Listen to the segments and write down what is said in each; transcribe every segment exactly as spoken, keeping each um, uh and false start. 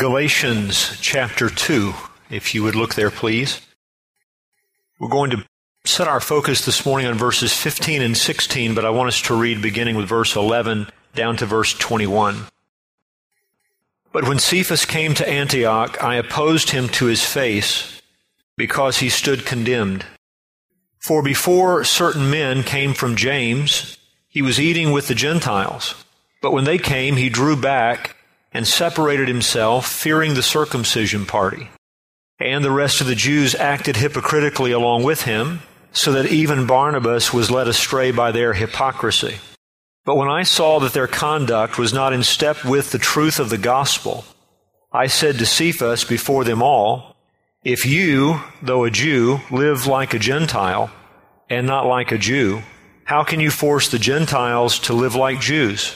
Galatians chapter two, if you would look there, please. We're going to set our focus this morning on verses fifteen and sixteen, but I want us to read beginning with verse eleven down to verse twenty-one. But when Cephas came to Antioch, I opposed him to his face, because he stood condemned. For before certain men came from James, he was eating with the Gentiles. But when they came, he drew back and separated himself, fearing the circumcision party. And the rest of the Jews acted hypocritically along with him, so that even Barnabas was led astray by their hypocrisy. But when I saw that their conduct was not in step with the truth of the gospel, I said to Cephas before them all, if you, though a Jew, live like a Gentile and not like a Jew, how can you force the Gentiles to live like Jews?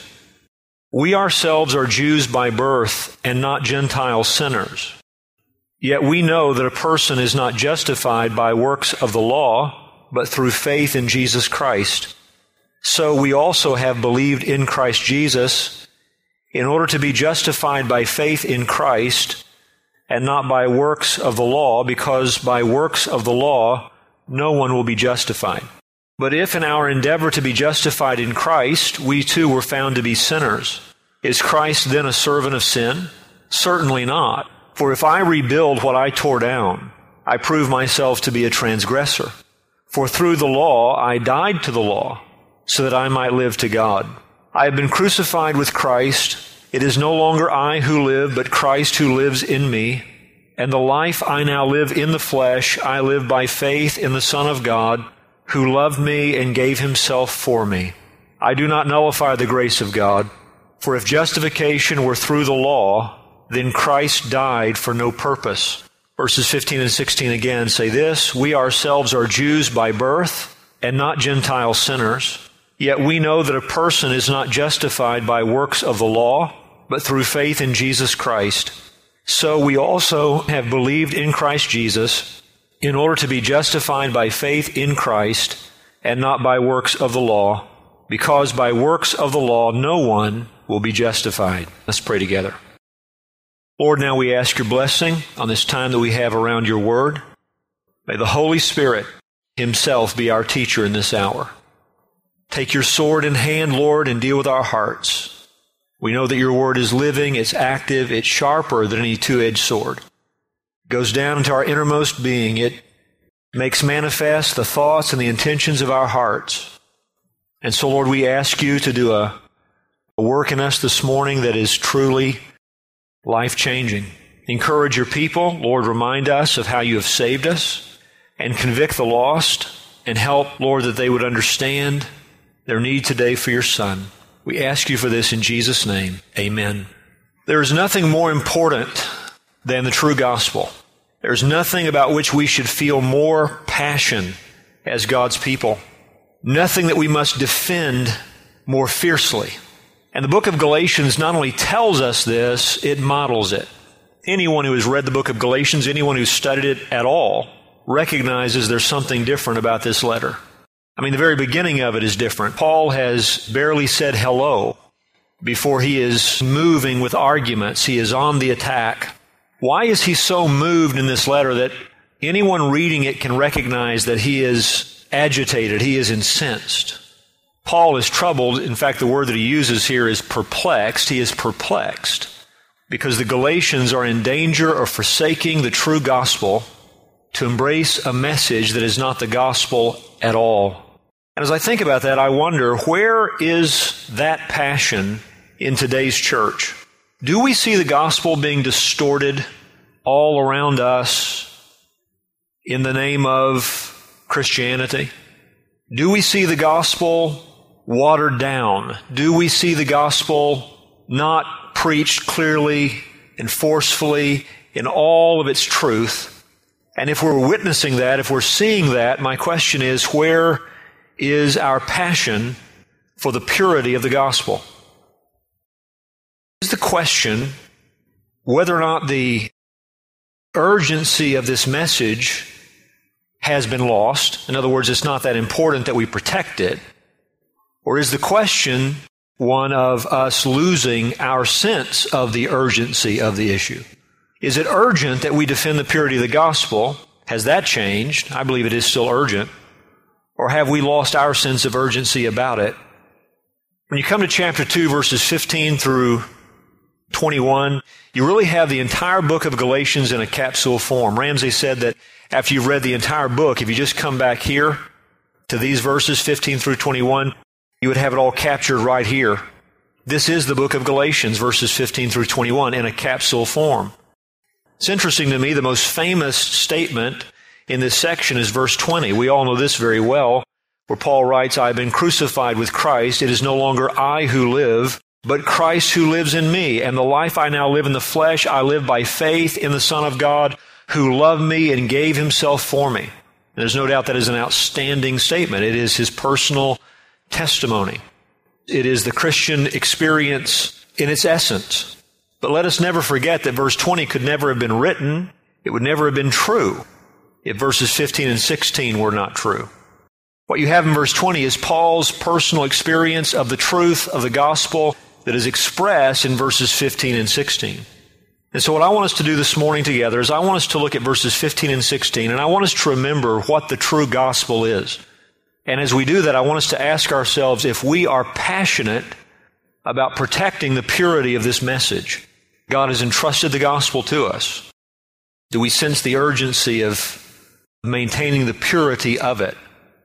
We ourselves are Jews by birth and not Gentile sinners. Yet we know that a person is not justified by works of the law, but through faith in Jesus Christ. So we also have believed in Christ Jesus in order to be justified by faith in Christ and not by works of the law, because by works of the law no one will be justified. But if in our endeavor to be justified in Christ, we too were found to be sinners, is Christ then a servant of sin? Certainly not. For if I rebuild what I tore down, I prove myself to be a transgressor. For through the law I died to the law, so that I might live to God. I have been crucified with Christ. It is no longer I who live, but Christ who lives in me. And the life I now live in the flesh, I live by faith in the Son of God, who loved me and gave himself for me. I do not nullify the grace of God, for if justification were through the law, then Christ died for no purpose. Verses fifteen and sixteen again say this, we ourselves are Jews by birth and not Gentile sinners. Yet we know that a person is not justified by works of the law, but through faith in Jesus Christ. So we also have believed in Christ Jesus in order to be justified by faith in Christ and not by works of the law, because by works of the law no one will be justified. Let's pray together. Lord, now we ask your blessing on this time that we have around your word. May the Holy Spirit himself be our teacher in this hour. Take your sword in hand, Lord, and deal with our hearts. We know that your word is living, it's active, it's sharper than any two-edged sword. It goes down into our innermost being. It makes manifest the thoughts and the intentions of our hearts. And so, Lord, we ask you to do a, a work in us this morning that is truly life-changing. Encourage your people. Lord, remind us of how you have saved us, and convict the lost, and help, Lord, that they would understand their need today for your Son. We ask you for this in Jesus' name. Amen. There is nothing more important than the true gospel. There's nothing about which we should feel more passion as God's people. Nothing that we must defend more fiercely. And the book of Galatians not only tells us this, it models it. Anyone who has read the book of Galatians, anyone who's studied it at all, recognizes there's something different about this letter. I mean, the very beginning of it is different. Paul has barely said hello before he is moving with arguments. He is on the attack. Why is he so moved in this letter that anyone reading it can recognize that he is agitated, he is incensed? Paul is troubled. In fact, the word that he uses here is perplexed. He is perplexed because the Galatians are in danger of forsaking the true gospel to embrace a message that is not the gospel at all. And as I think about that, I wonder, where is that passion in today's church? Do we see the gospel being distorted all around us in the name of Christianity? Do we see the gospel watered down? Do we see the gospel not preached clearly and forcefully in all of its truth? And if we're witnessing that, if we're seeing that, my question is, where is our passion for the purity of the gospel? Is the question whether or not the urgency of this message has been lost. In other words, it's not that important that we protect it. Or is the question one of us losing our sense of the urgency of the issue? Is it urgent that we defend the purity of the gospel? Has that changed? I believe it is still urgent. Or have we lost our sense of urgency about it? When you come to chapter two, verses fifteen through twenty-one, you really have the entire book of Galatians in a capsule form. Ramsey said that after you've read the entire book, if you just come back here to these verses, fifteen through twenty-one, you would have it all captured right here. This is the book of Galatians, verses fifteen through twenty-one, in a capsule form. It's interesting to me, the most famous statement in this section is verse twenty. We all know this very well, where Paul writes, I have been crucified with Christ. It is no longer I who live, but Christ who lives in me. And the life I now live in the flesh, I live by faith in the Son of God, who loved me and gave himself for me. And there's no doubt that is an outstanding statement. It is his personal testimony. It is the Christian experience in its essence. But let us never forget that verse twenty could never have been written. It would never have been true if verses fifteen and sixteen were not true. What you have in verse twenty is Paul's personal experience of the truth of the gospel that is expressed in verses fifteen and sixteen. And so what I want us to do this morning together is I want us to look at verses fifteen and sixteen, and I want us to remember what the true gospel is. And as we do that, I want us to ask ourselves if we are passionate about protecting the purity of this message. God has entrusted the gospel to us. Do we sense the urgency of maintaining the purity of it?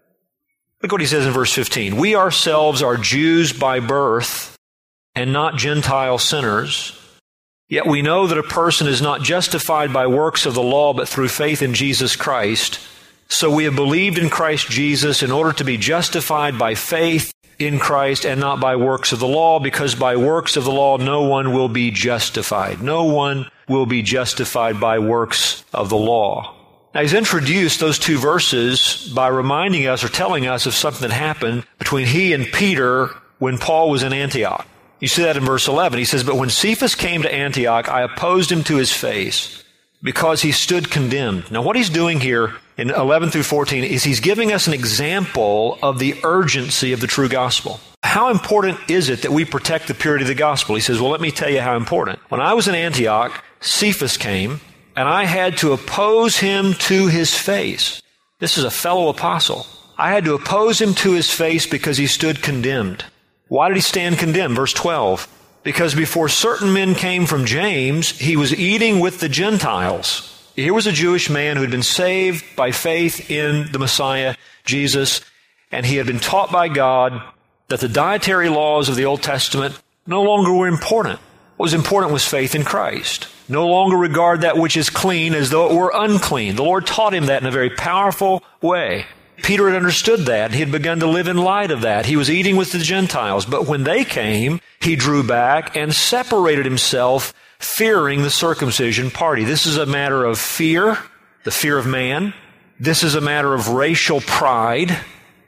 Look what he says in verse fifteen. We ourselves are Jews by birth and not Gentile sinners. Yet we know that a person is not justified by works of the law, but through faith in Jesus Christ. So we have believed in Christ Jesus in order to be justified by faith in Christ and not by works of the law, because by works of the law no one will be justified. No one will be justified by works of the law. Now, he's introduced those two verses by reminding us or telling us of something that happened between he and Peter when Paul was in Antioch. You see that in verse eleven. He says, but when Cephas came to Antioch, I opposed him to his face because he stood condemned. Now, what he's doing here in eleven through fourteen is he's giving us an example of the urgency of the true gospel. How important is it that we protect the purity of the gospel? He says, well, let me tell you how important. When I was in Antioch, Cephas came, and I had to oppose him to his face. This is a fellow apostle. I had to oppose him to his face because he stood condemned. Why did he stand condemned? Verse twelve. Because before certain men came from James, he was eating with the Gentiles. Here was a Jewish man who had been saved by faith in the Messiah, Jesus, and he had been taught by God that the dietary laws of the Old Testament no longer were important. What was important was faith in Christ. No longer regard that which is clean as though it were unclean. The Lord taught him that in a very powerful way. Peter had understood that. He had begun to live in light of that. He was eating with the Gentiles. But when they came, he drew back and separated himself, fearing the circumcision party. This is a matter of fear, the fear of man. This is a matter of racial pride.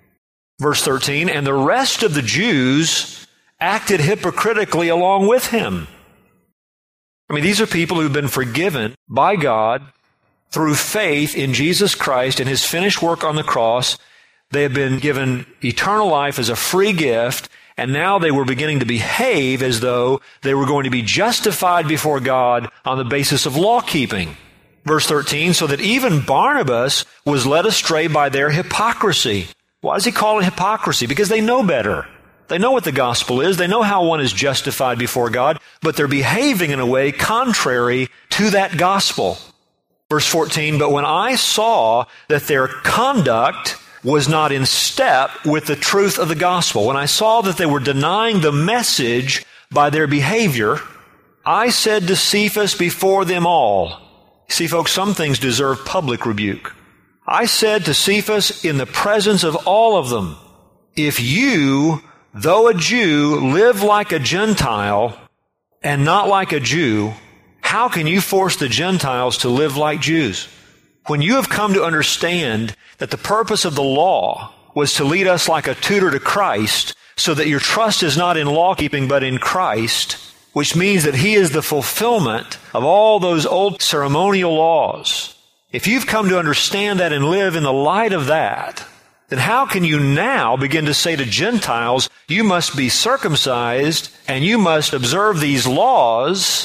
Verse thirteen, and the rest of the Jews acted hypocritically along with him. I mean, these are people who've been forgiven by God through faith in Jesus Christ and his finished work on the cross. They have been given eternal life as a free gift, and now they were beginning to behave as though they were going to be justified before God on the basis of law keeping. Verse thirteen, so that even Barnabas was led astray by their hypocrisy. Why does he call it hypocrisy? Because they know better. They know what the gospel is. They know how one is justified before God, but they're behaving in a way contrary to that gospel. Verse fourteen, but when I saw that their conduct was not in step with the truth of the gospel, when I saw that they were denying the message by their behavior, I said to Cephas before them all, see folks, some things deserve public rebuke. I said to Cephas in the presence of all of them, if you, though a Jew, live like a Gentile and not like a Jew, how can you force the Gentiles to live like Jews? When you have come to understand that the purpose of the law was to lead us like a tutor to Christ, so that your trust is not in law keeping but in Christ, which means that he is the fulfillment of all those old ceremonial laws. If you've come to understand that and live in the light of that, then how can you now begin to say to Gentiles, you must be circumcised and you must observe these laws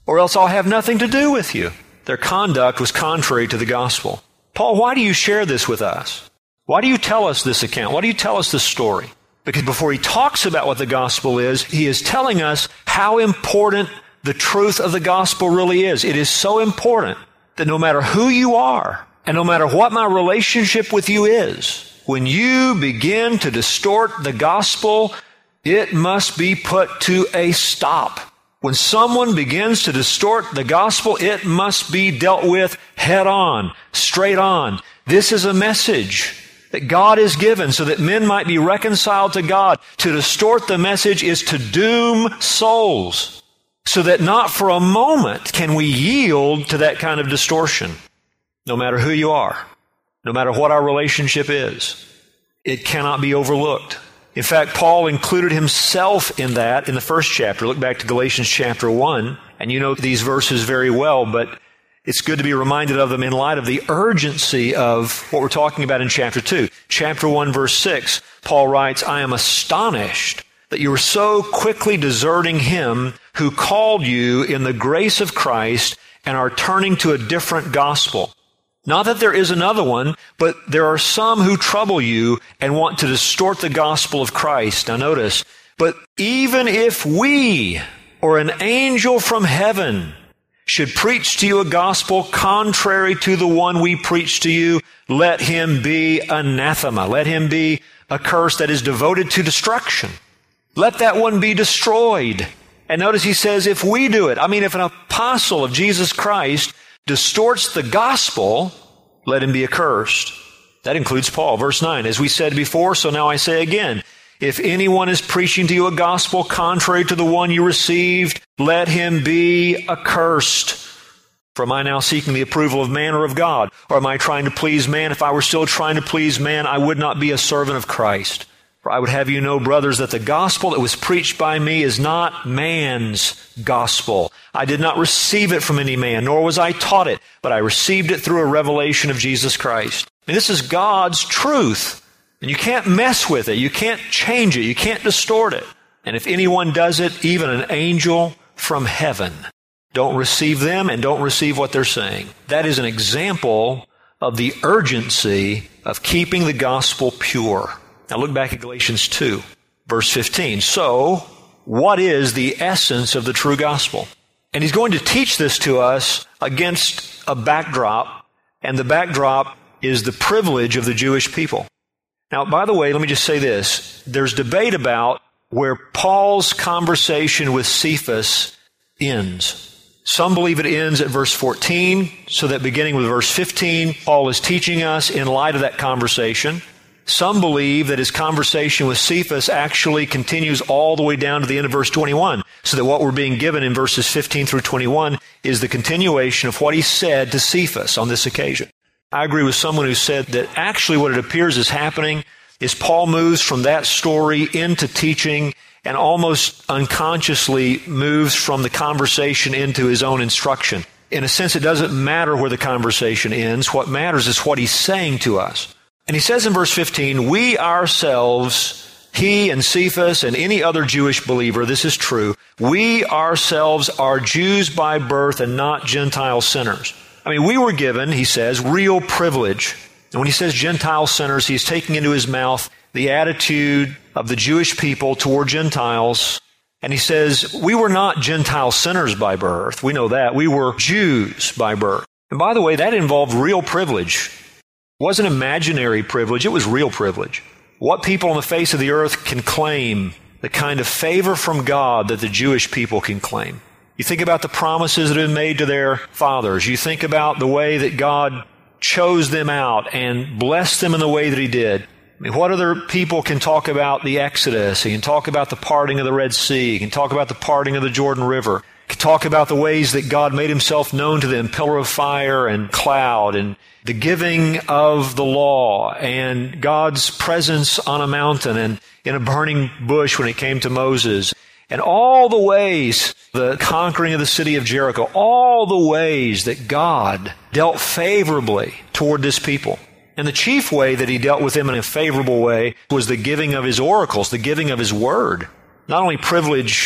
or else I'll have nothing to do with you. Their conduct was contrary to the gospel. Paul, why do you share this with us? Why do you tell us this account? Why do you tell us this story? Because before he talks about what the gospel is, he is telling us how important the truth of the gospel really is. It is so important that no matter who you are, and no matter what my relationship with you is, when you begin to distort the gospel, it must be put to a stop. When someone begins to distort the gospel, it must be dealt with head on, straight on. This is a message that God has given so that men might be reconciled to God. To distort the message is to doom souls, so that not for a moment can we yield to that kind of distortion. No matter who you are, no matter what our relationship is, it cannot be overlooked. In fact, Paul included himself in that in the first chapter. Look back to Galatians chapter one, and you know these verses very well, but it's good to be reminded of them in light of the urgency of what we're talking about in chapter two. Chapter one, verse six, Paul writes, I am astonished that you are so quickly deserting him who called you in the grace of Christ and are turning to a different gospel. Not that there is another one, but there are some who trouble you and want to distort the gospel of Christ. Now notice, but even if we or an angel from heaven should preach to you a gospel contrary to the one we preach to you, let him be anathema. Let him be accursed, that is devoted to destruction. Let that one be destroyed. And notice he says, if we do it, I mean, if an apostle of Jesus Christ distorts the gospel, let him be accursed. That includes Paul. Verse nine, as we said before, so now I say again, if anyone is preaching to you a gospel contrary to the one you received, let him be accursed. For am I now seeking the approval of man or of God? Or am I trying to please man? If I were still trying to please man, I would not be a servant of Christ. For I would have you know, brothers, that the gospel that was preached by me is not man's gospel. I did not receive it from any man, nor was I taught it, but I received it through a revelation of Jesus Christ. And this is God's truth. And you can't mess with it. You can't change it. You can't distort it. And if anyone does it, even an angel from heaven, don't receive them and don't receive what they're saying. That is an example of the urgency of keeping the gospel pure. Now look back at Galatians two, verse fifteen. So, what is the essence of the true gospel? And he's going to teach this to us against a backdrop, and the backdrop is the privilege of the Jewish people. Now, by the way, let me just say this. There's debate about where Paul's conversation with Cephas ends. Some believe it ends at verse fourteen, so that beginning with verse fifteen, Paul is teaching us in light of that conversation. Some believe that his conversation with Cephas actually continues all the way down to the end of verse twenty-one, so that what we're being given in verses fifteen through twenty-one is the continuation of what he said to Cephas on this occasion. I agree with someone who said that actually what it appears is happening is Paul moves from that story into teaching and almost unconsciously moves from the conversation into his own instruction. In a sense, it doesn't matter where the conversation ends. What matters is what he's saying to us. And he says in verse fifteen, we ourselves, he and Cephas and any other Jewish believer, this is true, we ourselves are Jews by birth and not Gentile sinners. I mean, we were given, he says, real privilege. And when he says Gentile sinners, he's taking into his mouth the attitude of the Jewish people toward Gentiles. And he says, we were not Gentile sinners by birth. We know that. We were Jews by birth. And by the way, that involved real privilege. It wasn't imaginary privilege, it was real privilege. What people on the face of the earth can claim, the kind of favor from God that the Jewish people can claim. You think about the promises that have been made to their fathers. You think about the way that God chose them out and blessed them in the way that He did. I mean, what other people can talk about the Exodus? He can talk about the parting of the Red Sea. He can talk about the parting of the Jordan River. He can talk about the ways that God made Himself known to them, pillar of fire and cloud, and the giving of the law, and God's presence on a mountain and in a burning bush when it came to Moses. And all the ways, the conquering of the city of Jericho, all the ways that God dealt favorably toward this people. And the chief way that He dealt with them in a favorable way was the giving of His oracles, the giving of His word. Not only privilege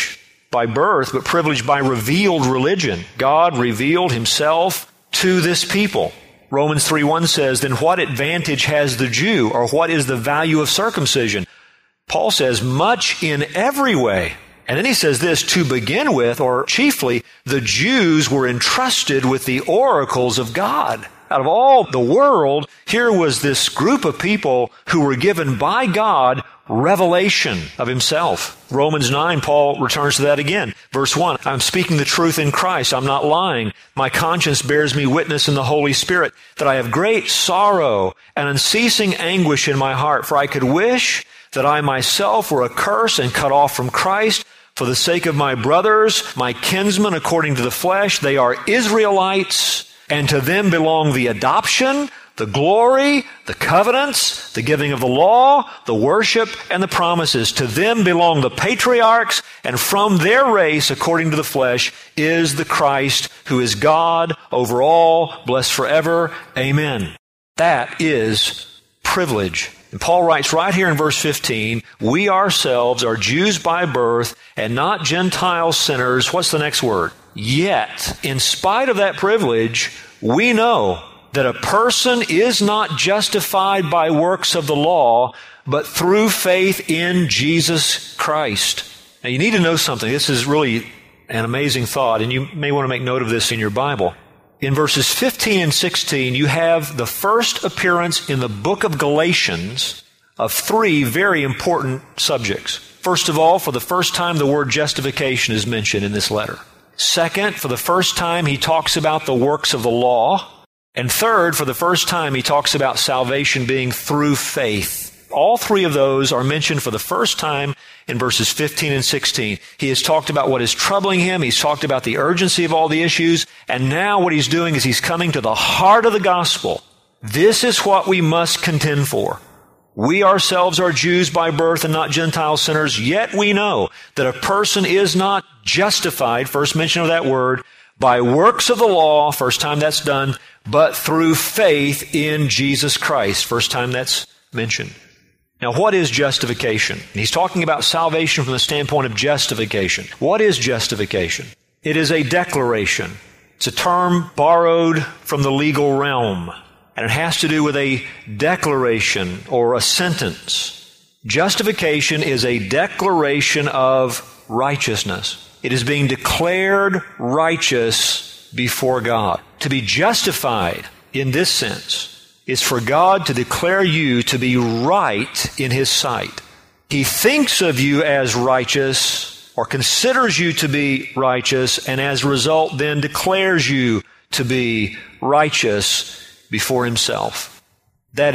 by birth, but privileged by revealed religion. God revealed himself to this people. Romans three one says, then what advantage has the Jew, or what is the value of circumcision? Paul says, much in every way. And then he says this, to begin with, or chiefly, the Jews were entrusted with the oracles of God. Out of all the world, here was this group of people who were given by God revelation of himself. Romans nine, Paul returns to that again. Verse one, I'm speaking the truth in Christ. I'm not lying. My conscience bears me witness in the Holy Spirit that I have great sorrow and unceasing anguish in my heart. For I could wish that I myself were accursed and cut off from Christ for the sake of my brothers, my kinsmen according to the flesh. They are Israelites, and to them belong the adoption, the glory, the covenants, the giving of the law, the worship, and the promises. To them belong the patriarchs, and from their race, according to the flesh, is the Christ, who is God over all, blessed forever. Amen. That is privilege. And Paul writes right here in verse fifteen, we ourselves are Jews by birth and not Gentile sinners. What's the next word? Yet, in spite of that privilege, we know that a person is not justified by works of the law, but through faith in Jesus Christ. Now, you need to know something. This is really an amazing thought, and you may want to make note of this in your Bible. In verses fifteen and sixteen, you have the first appearance in the book of Galatians of three very important subjects. First of all, for the first time, the word justification is mentioned in this letter. Second, for the first time, he talks about the works of the law. And third, for the first time, he talks about salvation being through faith. All three of those are mentioned for the first time in verses fifteen and sixteen. He has talked about what is troubling him. He's talked about the urgency of all the issues. And now what he's doing is he's coming to the heart of the gospel. This is what we must contend for. We ourselves are Jews by birth and not Gentile sinners, yet we know that a person is not justified, first mention of that word, by works of the law, first time that's done, but through faith in Jesus Christ, first time that's mentioned. Now, what is justification? He's talking about salvation from the standpoint of justification. What is justification? It is a declaration. It's a term borrowed from the legal realm. And it has to do with a declaration or a sentence. Justification is a declaration of righteousness. It is being declared righteous before God. To be justified in this sense is for God to declare you to be right in His sight. He thinks of you as righteous or considers you to be righteous, and as a result then declares you to be righteous before Himself. That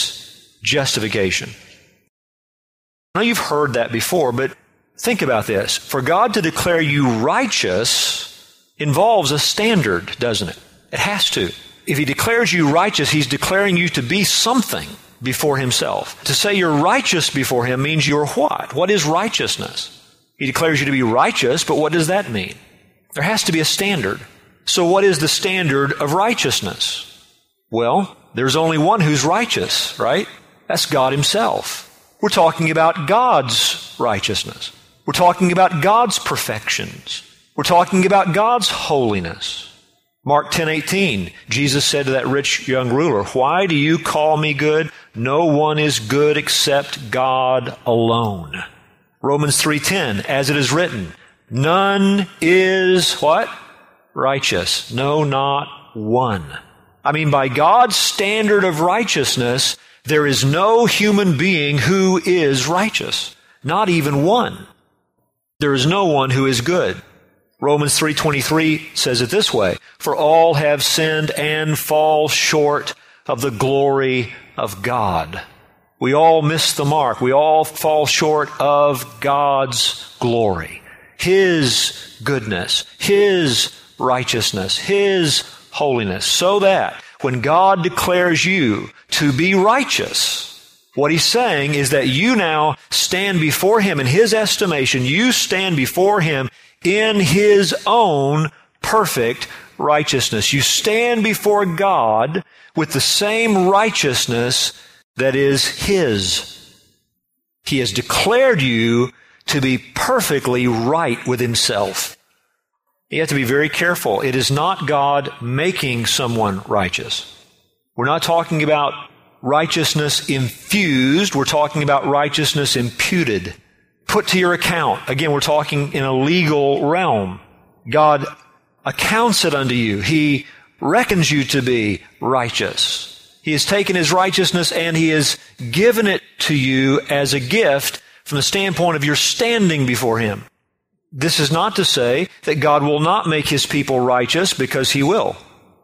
is justification. I know you've heard that before, but think about this. For God to declare you righteous involves a standard, doesn't it? It has to. If He declares you righteous, He's declaring you to be something before Himself. To say you're righteous before Him means you're what? What is righteousness? He declares you to be righteous, but what does that mean? There has to be a standard. So what is the standard of righteousness? Well, there's only one who's righteous, right? That's God Himself. We're talking about God's righteousness. We're talking about God's perfections. We're talking about God's holiness. Mark ten eighteen, Jesus said to that rich young ruler, "Why do you call me good? No one is good except God alone." Romans three ten, as it is written, none is what? Righteous. No, not one. I mean, by God's standard of righteousness, there is no human being who is righteous. Not even one. There is no one who is good. Romans three twenty-three says it this way, "For all have sinned and fall short of the glory of God." We all miss the mark. We all fall short of God's glory, His goodness, His righteousness, His holiness, so that when God declares you to be righteous, what He's saying is that you now stand before Him in His estimation. You stand before Him in His own perfect righteousness. You stand before God with the same righteousness that is His. He has declared you to be perfectly right with himself. You have to be very careful. It is not God making someone righteous. We're not talking about righteousness infused. We're talking about righteousness imputed, put to your account. Again, we're talking in a legal realm. God accounts it unto you. He reckons you to be righteous. He has taken his righteousness and he has given it to you as a gift from the standpoint of your standing before him. This is not to say that God will not make his people righteous, because he will.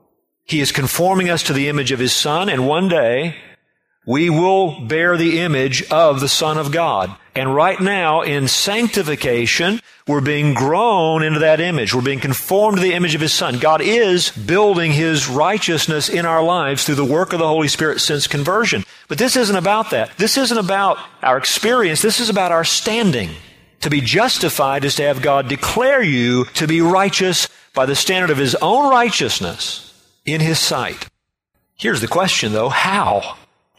He is conforming us to the image of his Son, and one day we will bear the image of the Son of God. And right now, in sanctification, we're being grown into that image. We're being conformed to the image of his Son. God is building his righteousness in our lives through the work of the Holy Spirit since conversion. But this isn't about that. This isn't about our experience. This is about our standing. To be justified is to have God declare you to be righteous by the standard of his own righteousness in his sight. Here's the question, though. How?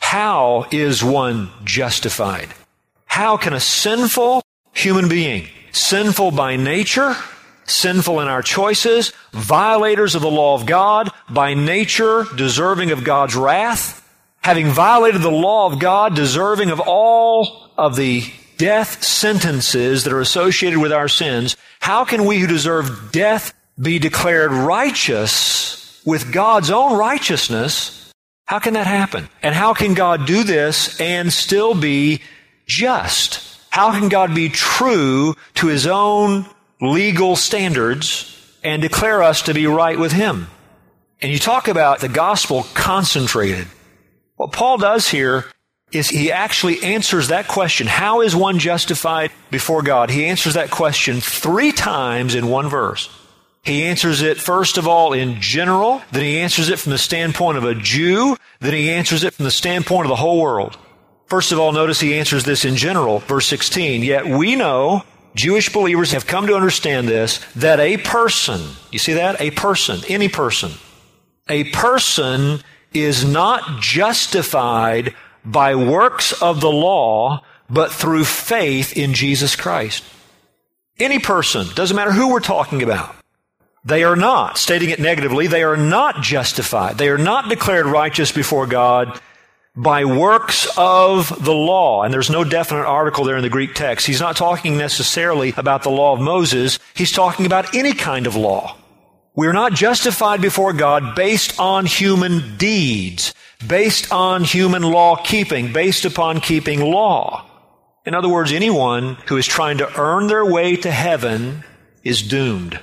How is one justified? How can a sinful human being, sinful by nature, sinful in our choices, violators of the law of God, by nature deserving of God's wrath, having violated the law of God, deserving of all of the death sentences that are associated with our sins, how can we who deserve death be declared righteous with God's own righteousness? How can that happen? And how can God do this and still be just? How can God be true to his own legal standards and declare us to be right with him? And you talk about the gospel concentrated. What Paul does here is he actually answers that question. How is one justified before God? He answers that question three times in one verse. He answers it, first of all, in general. Then he answers it from the standpoint of a Jew. Then he answers it from the standpoint of the whole world. First of all, notice he answers this in general. Verse sixteen, yet we know, Jewish believers have come to understand this, that a person, you see that? A person, any person, a person is not justified by works of the law, but through faith in Jesus Christ. Any person, doesn't matter who we're talking about. They are not, stating it negatively, they are not justified. They are not declared righteous before God by works of the law. And there's no definite article there in the Greek text. He's not talking necessarily about the law of Moses. He's talking about any kind of law. We're not justified before God based on human deeds, based on human law keeping, based upon keeping law. In other words, anyone who is trying to earn their way to heaven is doomed.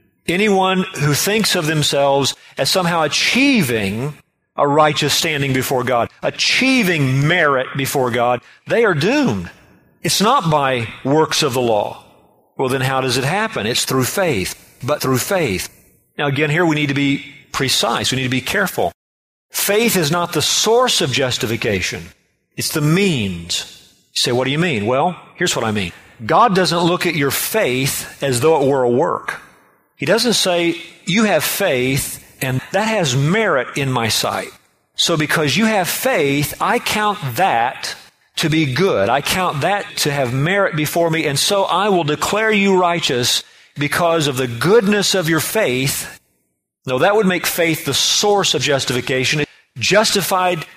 Anyone who thinks of themselves as somehow achieving a righteous standing before God, achieving merit before God, they are doomed. It's not by works of the law. Well, then how does it happen? It's through faith, but through faith. Now again, here we need to be precise. We need to be careful. Faith is not the source of justification. It's the means. You say, what do you mean? Well, here's what I mean. God doesn't look at your faith as though it were a work. He doesn't say, you have faith, and that has merit in my sight. So because you have faith, I count that to be good. I count that to have merit before me, and so I will declare you righteous because of the goodness of your faith. No, that would make faith the source of justification. Justified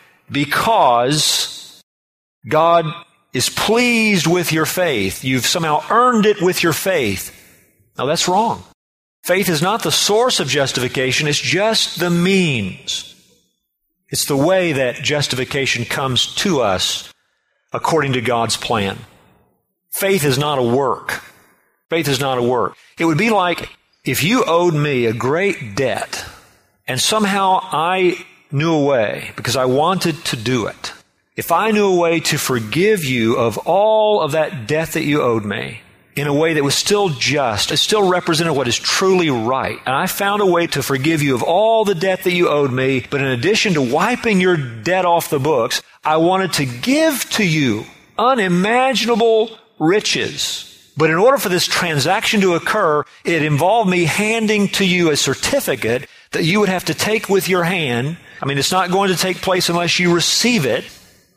because God is pleased with your faith. You've somehow earned it with your faith. Now that's wrong. Faith is not the source of justification, it's just the means. It's the way that justification comes to us according to God's plan. Faith is not a work. Faith is not a work. It would be like if you owed me a great debt and somehow I knew a way, because I wanted to do it. If I knew a way to forgive you of all of that debt that you owed me, in a way that was still just, it still represented what is truly right. And I found a way to forgive you of all the debt that you owed me, but in addition to wiping your debt off the books, I wanted to give to you unimaginable riches. But in order for this transaction to occur, it involved me handing to you a certificate that you would have to take with your hand. I mean, it's not going to take place unless you receive it.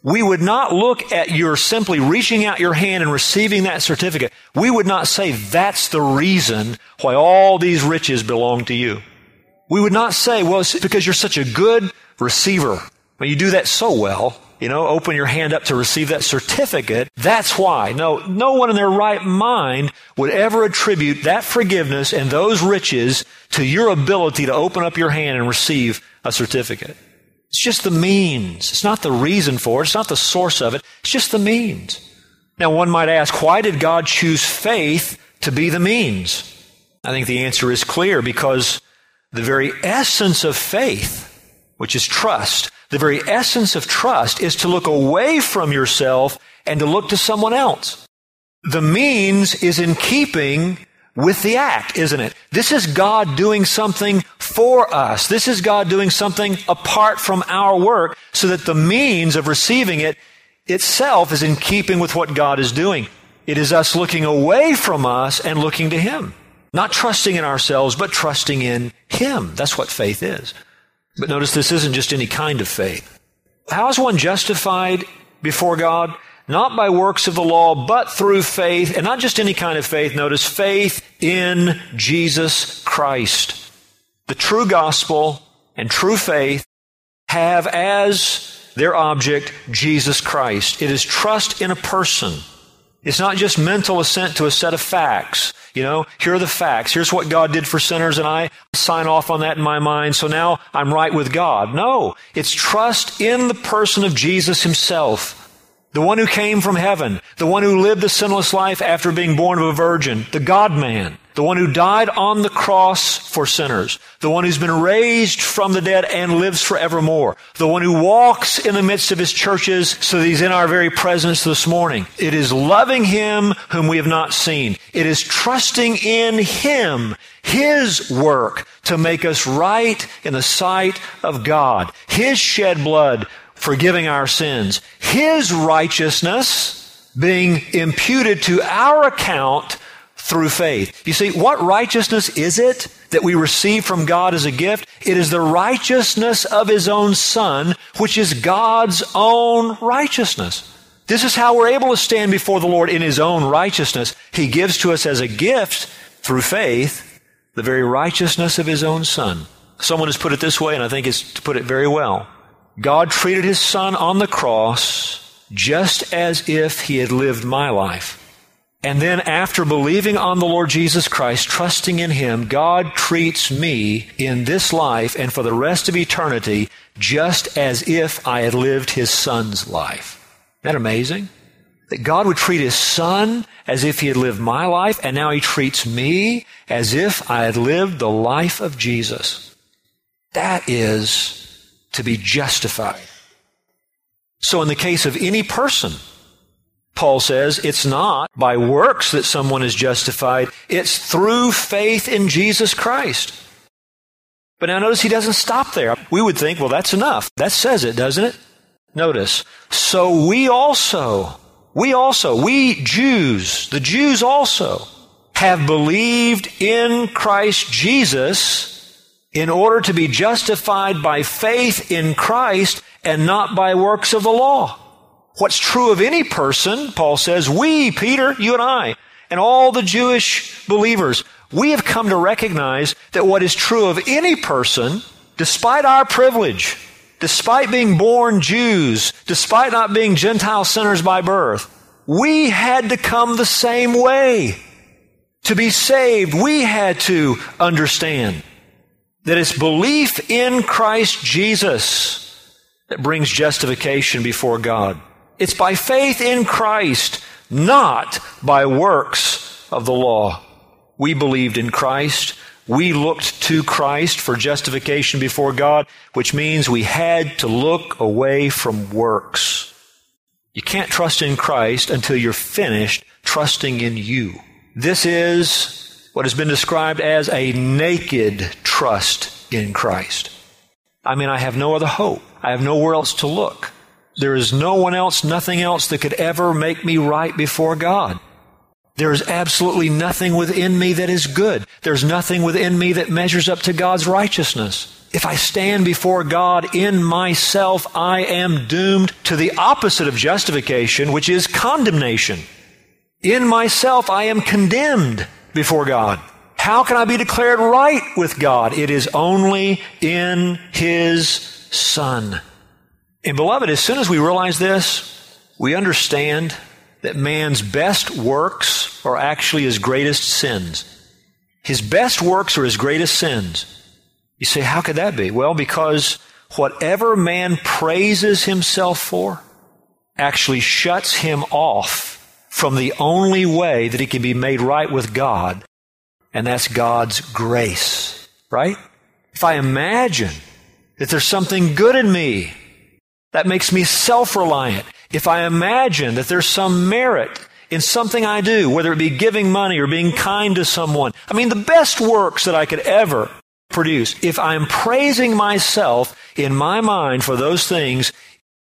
we would not look at your simply reaching out your hand and receiving that certificate. We would not say that's the reason why all these riches belong to you. We would not say, well, it's because you're such a good receiver. Well, you do that so well, you know, open your hand up to receive that certificate. That's why. No, no one in their right mind would ever attribute that forgiveness and those riches to your ability to open up your hand and receive a certificate. It's just the means. It's not the reason for it. It's not the source of it. It's just the means. Now, one might ask, why did God choose faith to be the means? I think the answer is clear, because the very essence of faith, which is trust, the very essence of trust is to look away from yourself and to look to someone else. The means is in keeping with the act, isn't it? This is God doing something for us. This is God doing something apart from our work, so that the means of receiving it itself is in keeping with what God is doing. It is us looking away from us and looking to Him. Not trusting in ourselves, but trusting in Him. That's what faith is. But notice this isn't just any kind of faith. How is one justified before God? Not by works of the law, but through faith, and not just any kind of faith. Notice faith in Jesus Christ. The true gospel and true faith have as their object Jesus Christ. It is trust in a person. It's not just mental assent to a set of facts. You know, here are the facts. Here's what God did for sinners, and I sign off on that in my mind, so now I'm right with God. No, it's trust in the person of Jesus Himself. The one who came from heaven, the one who lived a sinless life after being born of a virgin, the God-man, the one who died on the cross for sinners, the one who's been raised from the dead and lives forevermore, the one who walks in the midst of His churches so that He's in our very presence this morning. It is loving Him whom we have not seen. It is trusting in Him, His work to make us right in the sight of God, His shed blood forgiving our sins, His righteousness being imputed to our account through faith. You see, what righteousness is it that we receive from God as a gift? It is the righteousness of His own Son, which is God's own righteousness. This is how we're able to stand before the Lord in His own righteousness. He gives to us as a gift through faith the very righteousness of His own Son. Someone has put it this way, and I think it's to put it very well. God treated His Son on the cross just as if He had lived my life. And then after believing on the Lord Jesus Christ, trusting in Him, God treats me in this life and for the rest of eternity just as if I had lived His Son's life. Isn't that amazing? That God would treat His Son as if He had lived my life, and now He treats me as if I had lived the life of Jesus. That is to be justified. So in the case of any person, Paul says it's not by works that someone is justified. It's through faith in Jesus Christ. But now notice he doesn't stop there. We would think, well, that's enough. That says it, doesn't it? Notice, so we also, we also, we Jews, the Jews also, have believed in Christ Jesus in order to be justified by faith in Christ and not by works of the law. What's true of any person, Paul says, we, Peter, you and I, and all the Jewish believers, we have come to recognize that what is true of any person, despite our privilege, despite being born Jews, despite not being Gentile sinners by birth, we had to come the same way. To be saved, we had to understand that it's belief in Christ Jesus that brings justification before God. It's by faith in Christ, not by works of the law. We believed in Christ. We looked to Christ for justification before God, which means we had to look away from works. You can't trust in Christ until you're finished trusting in you. This is what has been described as a naked trust in Christ. I mean, I have no other hope. I have nowhere else to look. There is no one else, nothing else that could ever make me right before God. There is absolutely nothing within me that is good. There's nothing within me that measures up to God's righteousness. If I stand before God in myself, I am doomed to the opposite of justification, which is condemnation. In myself, I am condemned before God. How can I be declared right with God? It is only in His Son. And beloved, as soon as we realize this, we understand that man's best works are actually his greatest sins. His best works are his greatest sins. You say, how could that be? Well, because whatever man praises himself for actually shuts him off from the only way that he can be made right with God, and that's God's grace, right? If I imagine that there's something good in me, that makes me self-reliant. If I imagine that there's some merit in something I do, whether it be giving money or being kind to someone, I mean, the best works that I could ever produce, if I'm praising myself in my mind for those things,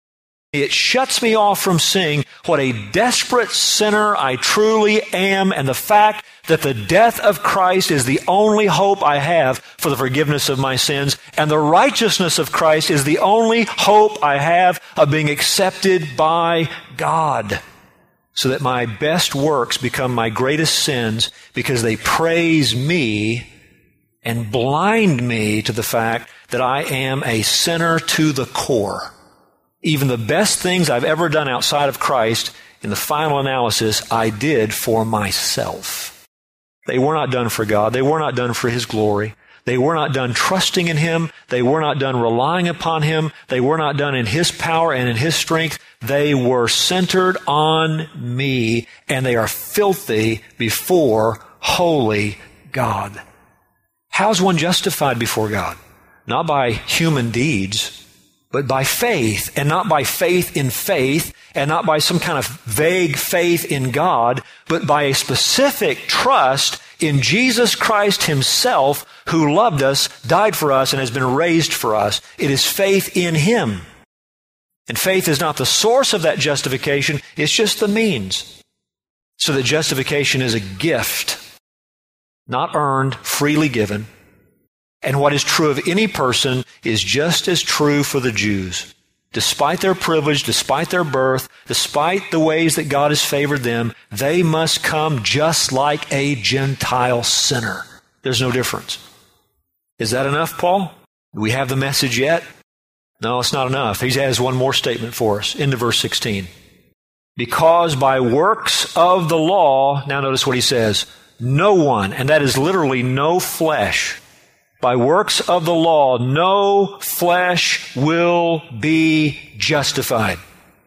it shuts me off from seeing what a desperate sinner I truly am, and the fact that the death of Christ is the only hope I have for the forgiveness of my sins, and the righteousness of Christ is the only hope I have of being accepted by God, so that my best works become my greatest sins because they praise me and blind me to the fact that I am a sinner to the core. Even the best things I've ever done outside of Christ, in the final analysis, I did for myself. They were not done for God. They were not done for His glory. They were not done trusting in Him. They were not done relying upon Him. They were not done in His power and in His strength. They were centered on me, and they are filthy before holy God. How's one justified before God? Not by human deeds, but by faith, and not by faith in faith, and not by some kind of vague faith in God, but by a specific trust in Jesus Christ Himself, who loved us, died for us, and has been raised for us. It is faith in Him. And faith is not the source of that justification, it's just the means. So that justification is a gift, not earned, freely given. And what is true of any person is just as true for the Jews. Despite their privilege, despite their birth, despite the ways that God has favored them, they must come just like a Gentile sinner. There's no difference. Is that enough, Paul? Do we have the message yet? No, it's not enough. He has one more statement for us, into verse sixteen. Because by works of the law, now notice what he says, no one, and that is literally no flesh, by works of the law, no flesh will be justified.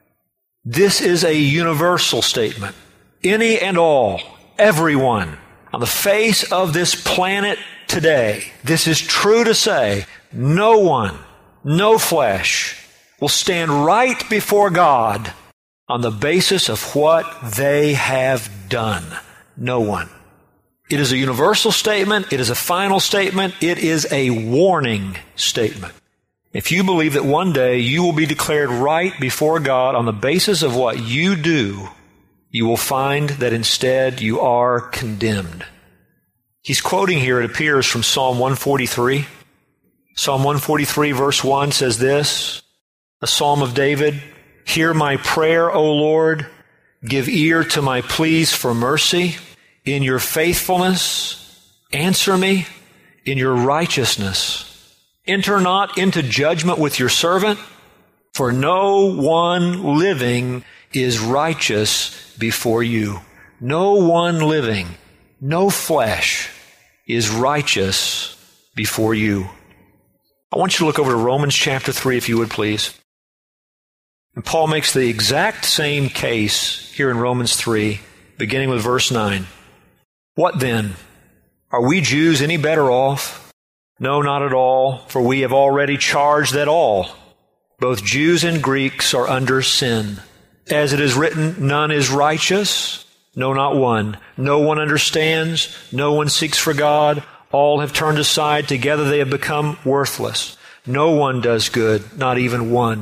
This is a universal statement. Any and all, everyone on the face of this planet today, this is true to say, no one, no flesh will stand right before God on the basis of what they have done. No one. It is a universal statement. It is a final statement. It is a warning statement. If you believe that one day you will be declared right before God on the basis of what you do, you will find that instead you are condemned. He's quoting here, it appears, from Psalm one forty-three. Psalm one forty-three verse one says this, a psalm of David, hear my prayer, O Lord, give ear to my pleas for mercy. In your faithfulness, answer me. In your righteousness, enter not into judgment with your servant, for no one living is righteous before you. No one living, no flesh is righteous before you. I want you to look over to Romans chapter three, if you would please. And Paul makes the exact same case here in Romans three, beginning with verse nine. What then? Are we Jews any better off? No, not at all, for we have already charged that all, both Jews and Greeks, are under sin. As it is written, none is righteous, no, not one. No one understands, no one seeks for God. All have turned aside, together they have become worthless. No one does good, not even one.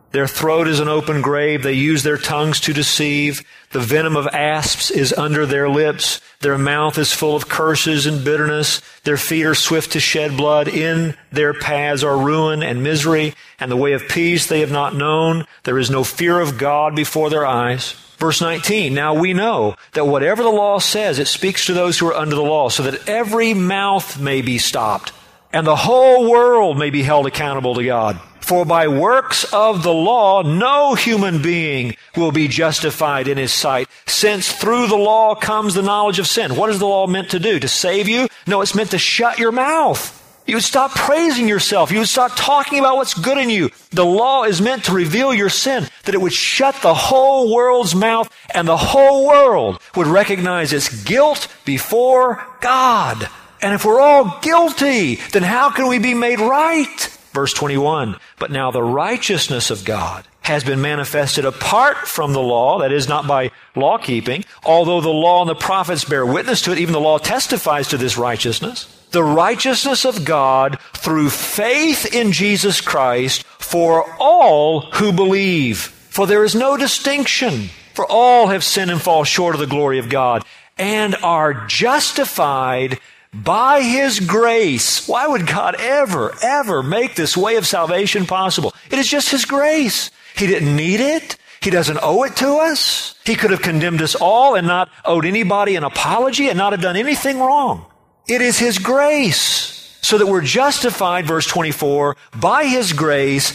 Their throat is an open grave. They use their tongues to deceive. The venom of asps is under their lips. Their mouth is full of curses and bitterness. Their feet are swift to shed blood. In their paths are ruin and misery, and the way of peace they have not known. There is no fear of God before their eyes. Verse nineteen, now we know that whatever the law says, it speaks to those who are under the law, so that every mouth may be stopped, and the whole world may be held accountable to God. For by works of the law, no human being will be justified in his sight, since through the law comes the knowledge of sin. What is the law meant to do? To save you? No, it's meant to shut your mouth. You would stop praising yourself. You would stop talking about what's good in you. The law is meant to reveal your sin, that it would shut the whole world's mouth, and the whole world would recognize its guilt before God. And if we're all guilty, then how can we be made right? Verse twenty-one, but now the righteousness of God has been manifested apart from the law, that is, not by law keeping, although the law and the prophets bear witness to it, even the law testifies to this righteousness. The righteousness of God through faith in Jesus Christ for all who believe. For there is no distinction, for all have sinned and fall short of the glory of God, and are justified by His grace. Why would God ever, ever make this way of salvation possible? It is just His grace. He didn't need it. He doesn't owe it to us. He could have condemned us all and not owed anybody an apology and not have done anything wrong. It is His grace, so that we're justified, verse twenty-four, by His grace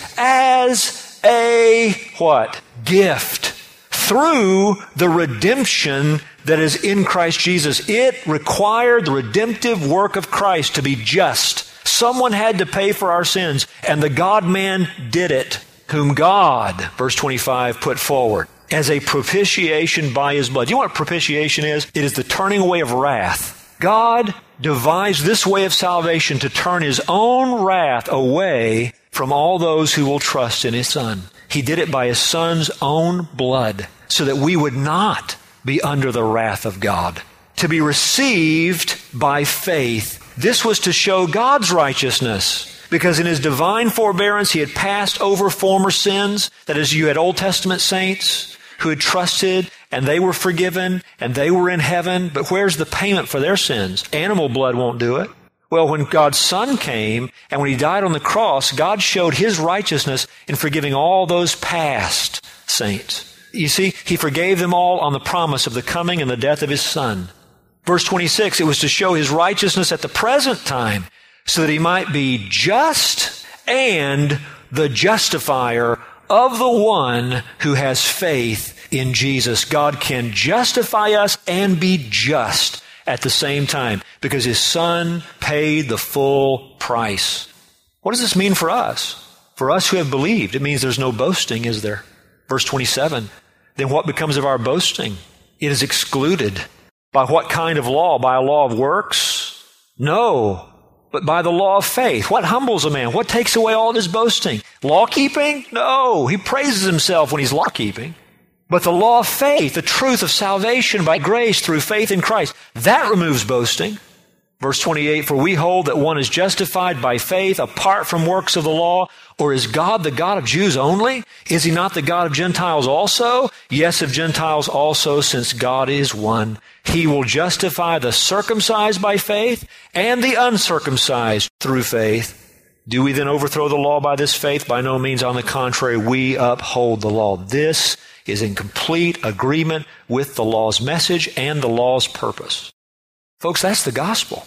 as a, what? Gift. Through the redemption that is in Christ Jesus. It required the redemptive work of Christ to be just. Someone had to pay for our sins, and the God-man did it, whom God, verse twenty-five, put forward as a propitiation by His blood. You know what propitiation is? It is the turning away of wrath. God devised this way of salvation to turn His own wrath away from all those who will trust in His Son. He did it by His Son's own blood, so that we would not be under the wrath of God. To be received by faith. This was to show God's righteousness, because in His divine forbearance He had passed over former sins. That is, you had Old Testament saints who had trusted, and they were forgiven, and they were in heaven. But where's the payment for their sins? Animal blood won't do it. Well, when God's Son came, and when He died on the cross, God showed His righteousness in forgiving all those past saints. You see, He forgave them all on the promise of the coming and the death of His Son. Verse twenty-six, it was to show His righteousness at the present time, so that He might be just and the justifier of the one who has faith in Jesus. God can justify us and be just at the same time, because His Son paid the full price. What does this mean for us? For us who have believed, it means there's no boasting, is there? Verse twenty-seven, then what becomes of our boasting? It is excluded. By what kind of law? By a law of works? No, but by the law of faith. What humbles a man? What takes away all of his boasting? Law-keeping? No, he praises himself when he's law-keeping. But the law of faith, the truth of salvation by grace through faith in Christ, that removes boasting. Verse twenty-eight, for we hold that one is justified by faith apart from works of the law. Or is God the God of Jews only? Is He not the God of Gentiles also? Yes, of Gentiles also, since God is one. He will justify the circumcised by faith and the uncircumcised through faith. Do we then overthrow the law by this faith? By no means. On the contrary, we uphold the law. This is in complete agreement with the law's message and the law's purpose. Folks, that's the gospel.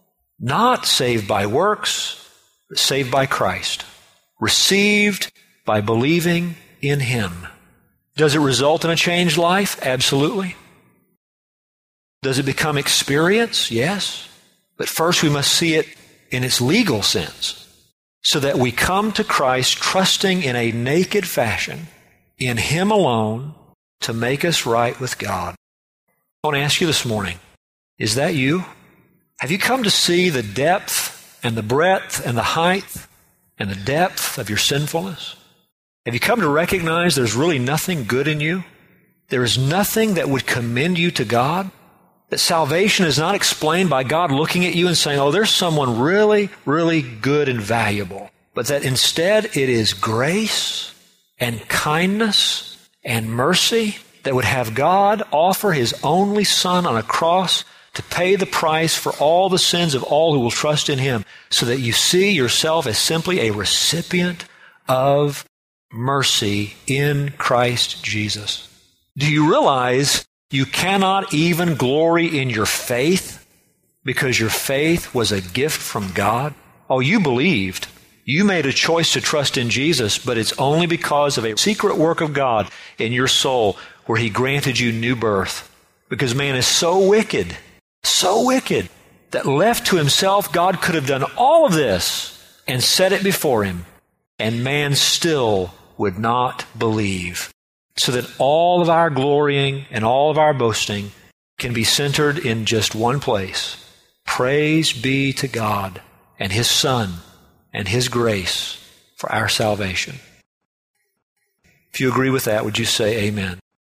Not saved by works, but saved by Christ. Received by believing in Him. Does it result in a changed life? Absolutely. Does it become experience? Yes. But first we must see it in its legal sense, so that we come to Christ trusting in a naked fashion, in Him alone, to make us right with God. I want to ask you this morning, is that you? Have you come to see the depth and the breadth and the height and the depth of your sinfulness? Have you come to recognize there's really nothing good in you? There is nothing that would commend you to God? That salvation is not explained by God looking at you and saying, oh, there's someone really, really good and valuable. But that instead it is grace and kindness and mercy that would have God offer His only Son on a cross to pay the price for all the sins of all who will trust in Him, so that you see yourself as simply a recipient of mercy in Christ Jesus. Do you realize you cannot even glory in your faith because your faith was a gift from God? Oh, you believed. You made a choice to trust in Jesus, but it's only because of a secret work of God in your soul where He granted you new birth. Because man is so wicked, so wicked, that left to himself, God could have done all of this and set it before him, and man still would not believe. So that all of our glorying and all of our boasting can be centered in just one place. Praise be to God and His Son and His grace for our salvation. If you agree with that, would you say amen?